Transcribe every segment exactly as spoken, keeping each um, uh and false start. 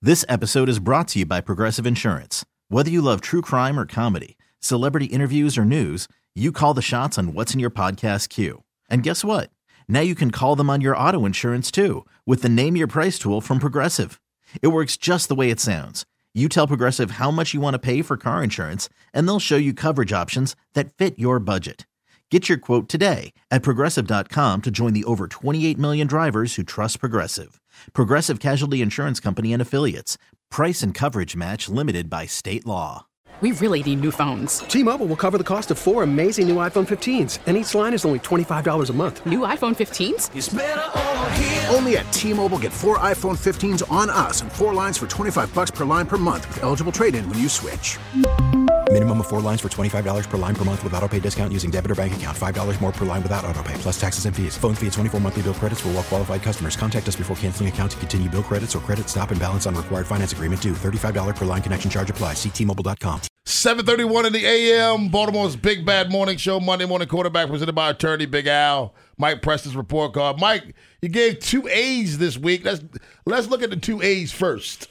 This episode is brought to you by Progressive Insurance. Whether you love true crime or comedy, celebrity interviews or news, you call the shots on what's in your podcast queue. And guess what? Now you can call them on your auto insurance too with the Name Your Price tool from Progressive. It works just the way it sounds. You tell Progressive how much you want to pay for car insurance, and they'll show you coverage options that fit your budget. Get your quote today at Progressive dot com to join the over twenty-eight million drivers who trust Progressive. Progressive Casualty Insurance Company and Affiliates. Price and coverage match limited by state law. We really need new phones. T-Mobile will cover the cost of four amazing new iPhone fifteens, and each line is only twenty-five dollars a month. New iPhone fifteens? It's better over here. Only at T-Mobile, get four iPhone fifteens on us and four lines for twenty-five bucks per line per month with eligible trade-in when you switch. Minimum of four lines for twenty-five dollars per line per month with autopay discount using debit or bank account. five dollars more per line without autopay, plus taxes and fees. Phone fee at twenty-four monthly bill credits for well-qualified customers. Contact us before canceling account to continue bill credits or credit stop and balance on required finance agreement due. thirty-five dollars per line connection charge applies. See T Mobile dot com. seven thirty-one in the A M, Baltimore's Big Bad Morning Show, Monday Morning Quarterback, presented by attorney Big Al. Mike Preston's report card. Mike, you gave two A's this week. Let's let's look at the two A's first.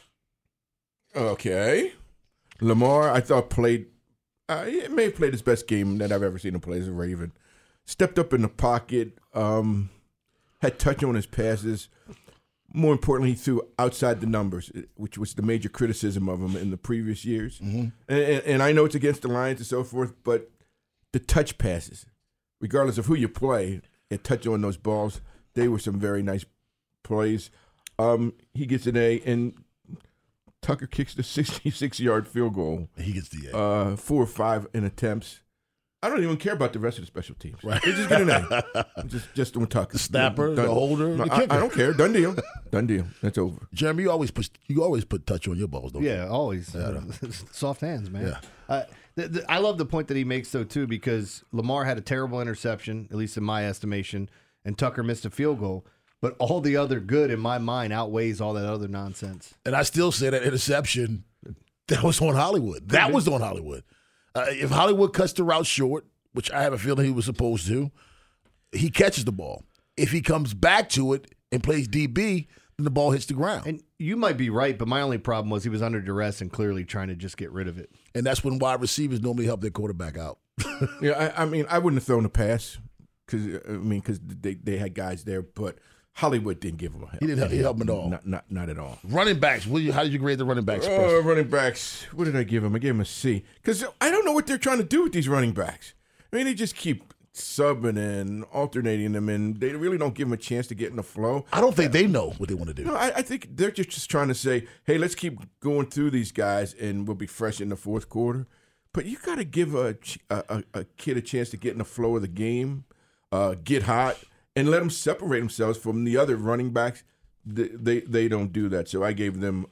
Okay. Lamar, I thought played, uh, he may have played his best game that I've ever seen him play as a Raven. Stepped up in the pocket, um, had touch on his passes. More importantly, he threw outside the numbers, which was the major criticism of him in the previous years. Mm-hmm. And, and, and I know it's against the Lions and so forth, but the touch passes, regardless of who you play, and touch on those balls, they were some very nice plays. Um, he gets an A, and Tucker kicks the sixty-six-yard field goal. He gets the A. Uh, four or five in attempts. I don't even care about the rest of the special teams. Right. They just get an A. just, just on Tucker. The snapper, Done. the holder, no, the I, kicker. I don't care. Done deal. Done deal. That's over. Jeremy, you always put you always put touch on your balls, don't yeah, you? always. Yeah, Soft hands, man. Yeah. Uh, th- th- I love the point that he makes, though, too, because Lamar had a terrible interception, at least in my estimation, and Tucker missed a field goal. But all the other good, in my mind, outweighs all that other nonsense. And I still say that interception, that was on Hollywood. That was on Hollywood. Uh, if Hollywood cuts the route short, which I have a feeling he was supposed to, he catches the ball. If he comes back to it and plays D B, then the ball hits the ground. And you might be right, but my only problem was he was under duress and clearly trying to just get rid of it. And that's when wide receivers normally help their quarterback out. yeah, I, I mean, I wouldn't have thrown a pass because I mean, because they, they had guys there, but Hollywood didn't give him a help. He didn't help, he help him at all. Not, not, not at all. Running backs. What do you, how did you grade the running backs? Oh, running backs. What did I give him? I gave him a C because I don't know what they're trying to do with these running backs. I mean, they just keep subbing and alternating them, and they really don't give them a chance to get in the flow. I don't think they know what they want to do. No, I, I think they're just, just trying to say, hey, let's keep going through these guys, and we'll be fresh in the fourth quarter. But you got to give a, a, a kid a chance to get in the flow of the game, uh, get hot, and let them separate themselves from the other running backs. They, they, they don't do that, so I gave them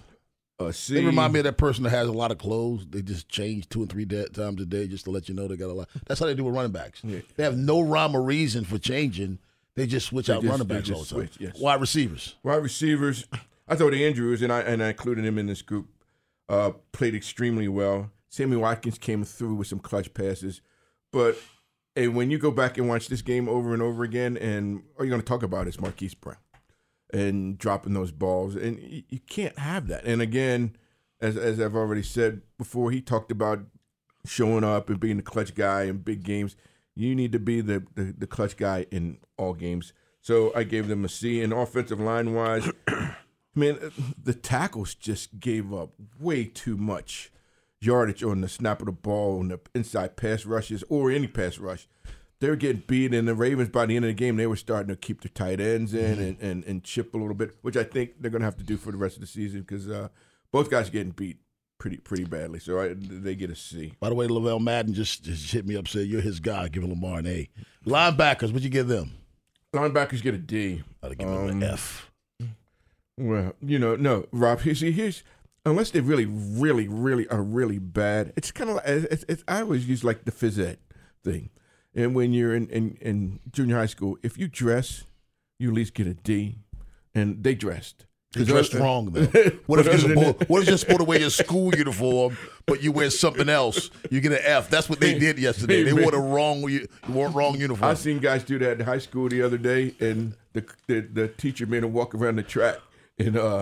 a C. They remind me of that person that has a lot of clothes. They just change two and three de- times a day just to let you know they got a lot. That's how they do with running backs. Yeah. They have no rhyme or reason for changing. They just switch they out just, running backs all the time. Switch, yes. Wide receivers. Wide receivers. I thought Andrews, and I and I included him in this group, uh, played extremely well. Sammy Watkins came through with some clutch passes. But hey, when you go back and watch this game over and over again, and all you're going to talk about is Marquise Brown and dropping those balls. And you, you can't have that. And again, as as I've already said before, he talked about showing up and being the clutch guy in big games. You need to be the, the, the clutch guy in all games. So I gave them a C. And offensive line-wise, man, the tackles just gave up way too much yardage on the snap of the ball, on the inside pass rushes, or any pass rush. They were getting beat, and the Ravens, by the end of the game, they were starting to keep their tight ends in and, and, and chip a little bit, which I think they're going to have to do for the rest of the season because uh, both guys are getting beat pretty pretty badly. So I, they get a C. By the way, Lavelle Madden just, just hit me up, said, you're his guy, giving Lamar an A. Linebackers, what'd you give them? Linebackers get a D. I'd give um, them an F. Well, you know, no, Rob, here's, here's unless they really, really, really are really bad, it's kind of like, it's, it's, I always use like the phys ed thing. And when you're in, in, in junior high school, if you dress, you at least get a D. And they dressed. They dressed uh, wrong, though. What if, you're supposed, what if you're supposed to wear your school uniform, but you wear something else? You get an F. That's what they did yesterday. They wore the wrong, wore wrong uniform. I seen guys do that in high school the other day, and the the, the teacher made them walk around the track in uh,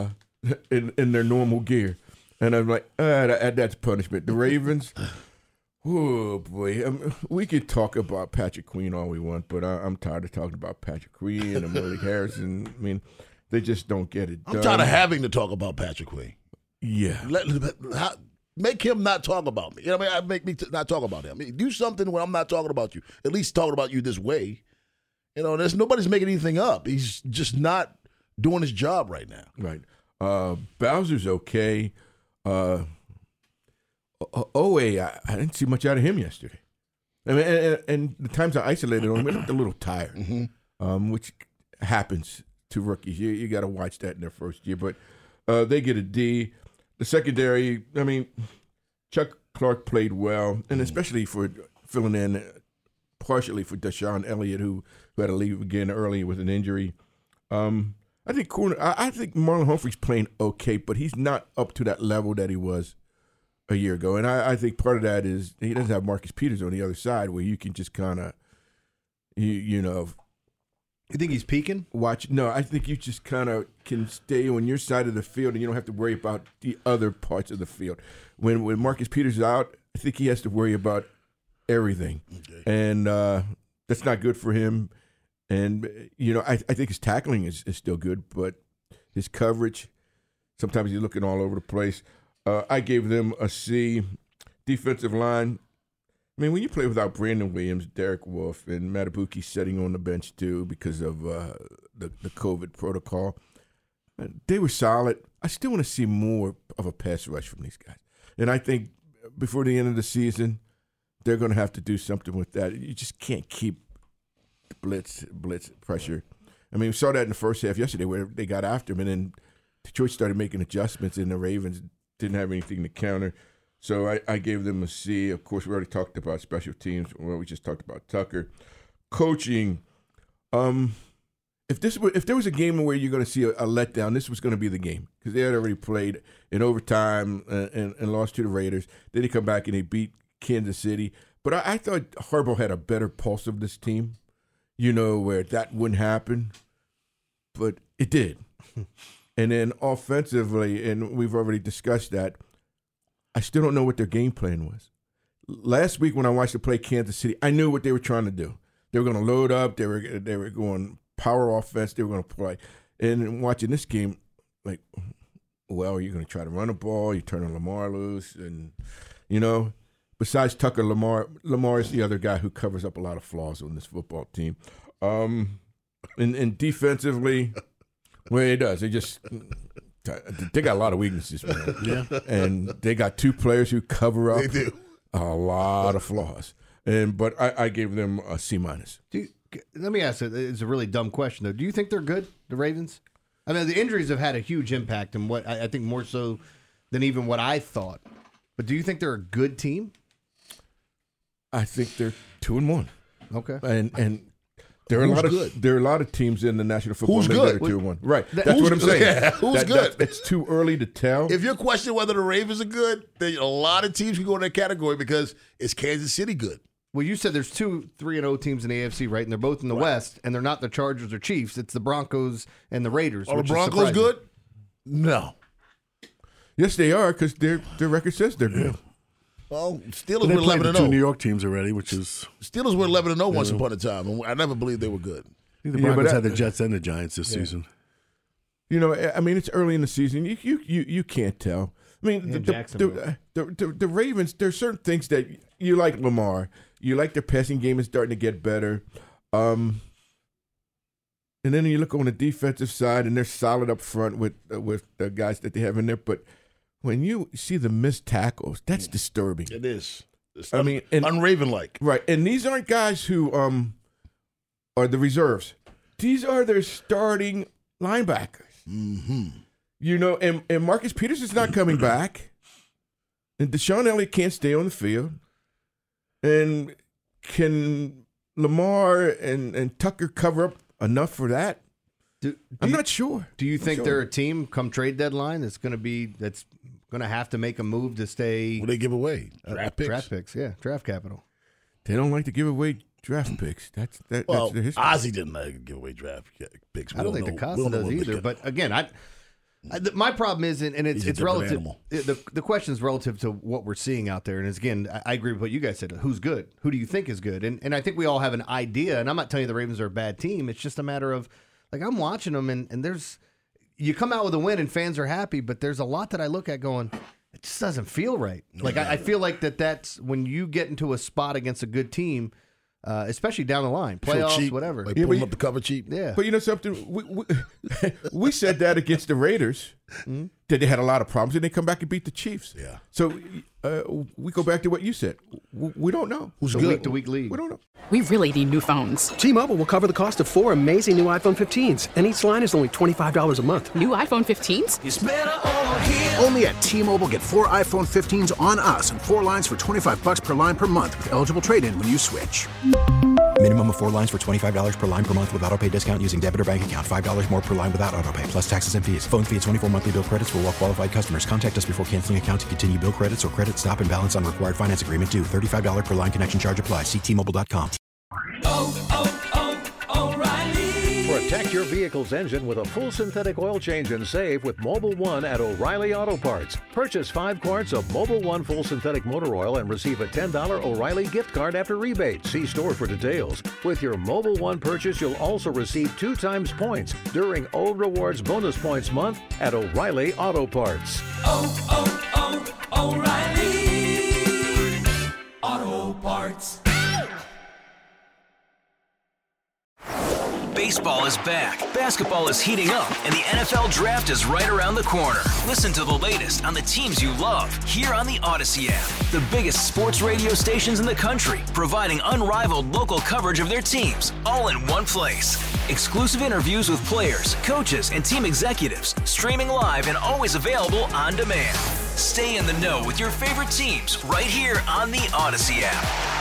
in, in their normal gear. And I'm like, ah, that, that's punishment. The Ravens, oh, boy. Um, we could talk about Patrick Queen all we want, but I, I'm tired of talking about Patrick Queen and Malik Harrison. I mean, they just don't get it done. I'm tired of having to talk about Patrick Queen. Yeah. Let, how, make him not talk about me. You know what I mean? Make me t- not talk about him. I mean, do something when I'm not talking about you. At least talking about you this way. You know, there's nobody's making anything up. He's just not doing his job right now. Right. Uh, Bowser's okay. Uh, Owe, I, I didn't see much out of him yesterday. I mean, and, and the times I isolated on him, he looked a little tired, Mm-hmm. um, which happens to rookies. You, you got to watch that in their first year. But uh, they get a D. The secondary, I mean, Chuck Clark played well, and especially for filling in partially for Deshaun Elliott, who, who had to leave again early with an injury. Um, I think corner. I, I think Marlon Humphrey's playing okay, but he's not up to that level that he was a year ago. And I, I think part of that is he doesn't have Marcus Peters on the other side, where you can just kind of, you you know. You think he's peaking? Watch. No, I think you just kind of can stay on your side of the field, and you don't have to worry about the other parts of the field. When when Marcus Peters is out, I think he has to worry about everything, okay. and uh, that's not good for him. And you know, I, I think his tackling is, is still good, but his coverage, sometimes he's looking all over the place. Uh, I gave them a C. Defensive line. I mean, when you play without Brandon Williams, Derek Wolfe, and Matabuki sitting on the bench too because of uh, the, the COVID protocol, they were solid. I still want to see more of a pass rush from these guys. And I think before the end of the season, they're going to have to do something with that. You just can't keep blitz, blitz pressure. I mean, we saw that in the first half yesterday where they got after him, and then Detroit started making adjustments, and the Ravens didn't have anything to counter. So I, I gave them a C. Of course, we already talked about special teams. Well, we just talked about Tucker. Coaching. Um, if this were, if there was a game where you're going to see a, a letdown, this was going to be the game because they had already played in overtime and, and, and lost to the Raiders. Then they come back and they beat Kansas City. But I, I thought Harbaugh had a better pulse of this team, you know, where that wouldn't happen. But it did. And then offensively, and we've already discussed that, I still don't know what their game plan was. Last week when I watched them play Kansas City, I knew what they were trying to do. They were going to load up. They were they were going power offense. They were going to play. And watching this game, like, well, you're going to try to run the ball. You're turning Lamar loose. And, you know, besides Tucker, Lamar, Lamar is the other guy who covers up a lot of flaws on this football team. Um, and, and defensively, well, it does. They just – they got a lot of weaknesses, man. Yeah. And they got two players who cover up They do. a lot of flaws. And but I, I gave them a C minus. Do you, let me ask you, it's a really dumb question though. Do you think they're good, the Ravens? I mean, the injuries have had a huge impact, and what I, I think more so than even what I thought. But do you think they're a good team? I think they're two and one. Okay. And and there are Who's a lot of good? there are a lot of teams in the National Football Who's League good? that are two and one. Right. That- That's who's what I'm good? saying. Yeah, who's That- good? that- it's too early to tell. If you're questioning whether the Ravens are good, then a lot of teams can go in that category because is Kansas City good? Well, you said there's two three and O teams in the A F C, right? And they're both in the West, and they're not the Chargers or Chiefs. It's the Broncos and the Raiders. Are the which is Broncos surprising. good? No. Yes, they are because their their record says they're good. Well, But Steelers they were played eleven the and two New zero. York teams already, which is Steelers were eleven and zero once upon a time, and I never believed they were good. I think the Yeah, but Broncos that- had the Jets and the Giants this season. You know, I mean, it's early in the season. You you you, you can't tell. I mean, the, the, Jacksonville. the, the, the Ravens, there's certain things that you like Lamar. You like their passing game is starting to get better. Um, and then you look on the defensive side, and they're solid up front with uh, with the guys that they have in there. But when you see the missed tackles, that's disturbing. It is. It's I un- mean, and- unraven-like. Right, and these aren't guys who um are the reserves. These are their starting linebackers. Mm-hmm. You know, and, and Marcus Peters is not coming back. And Deshaun Elliott can't stay on the field. And can Lamar and, and Tucker cover up enough for that? Do, do I'm you, not sure. Do you I'm think sure. they're a team come trade deadline that's going to be that's going to have to make a move to stay What do they give away? Draft uh, picks? Draft picks, yeah, draft capital. They don't like to give away draft picks. That's that, Well, that's their history. Ozzy didn't like to give away draft picks. We I don't think know- the we Costa don't know does what they either. got. But again, I I, th- my problem is, and and it's He's a it's different relative. animal. The the question is relative to what we're seeing out there, and it's, again, I, I agree with what you guys said. Who's good? Who do you think is good? And and I think we all have an idea. And I'm not telling you the Ravens are a bad team. It's just a matter of, like, I'm watching them, and and there's, you come out with a win, and fans are happy, but there's a lot that I look at going, it just doesn't feel right. Like I, I feel like that that's when you get into a spot against a good team. Uh, especially down the line, Feel playoffs, cheap. whatever. Like Yeah, pulling but up the cover cheap. Yeah. But you know something? We we, we said that against the Raiders, Mm-hmm. that they had a lot of problems, and they come back and beat the Chiefs. Yeah. So uh, we go back to what you said. We, we don't know. Who's It's a good? week-to-week league. We don't know. We really need new phones. T-Mobile will cover the cost of four amazing new iPhone fifteens, and each line is only twenty-five dollars a month. New iPhone fifteens? Only at T-Mobile, get four iPhone fifteens on us and four lines for twenty-five bucks per line per month with eligible trade-in when you switch. Minimum of four lines for twenty-five dollars per line per month with autopay discount using debit or bank account. five dollars more per line without autopay, plus taxes and fees. Phone fee at twenty-four monthly bill credits for well-qualified customers. Contact us before canceling account to continue bill credits or credit stop and balance on required finance agreement due. thirty-five dollars per line connection charge applies. See T Mobile dot com. Protect your vehicle's engine with a full synthetic oil change and save with Mobile One at O'Reilly Auto Parts. Purchase five quarts of Mobile One full synthetic motor oil and receive a ten dollars O'Reilly gift card after rebate. See store for details. With your Mobile One purchase, you'll also receive two times points during O Rewards Bonus Points Month at O'Reilly Auto Parts. Oh, oh, oh, O'Reilly Auto Parts. Baseball is back, basketball is heating up, and the N F L Draft is right around the corner. Listen to the latest on the teams you love here on the Odyssey app. The biggest sports radio stations in the country, providing unrivaled local coverage of their teams, all in one place. Exclusive interviews with players, coaches, and team executives, streaming live and always available on demand. Stay in the know with your favorite teams right here on the Odyssey app.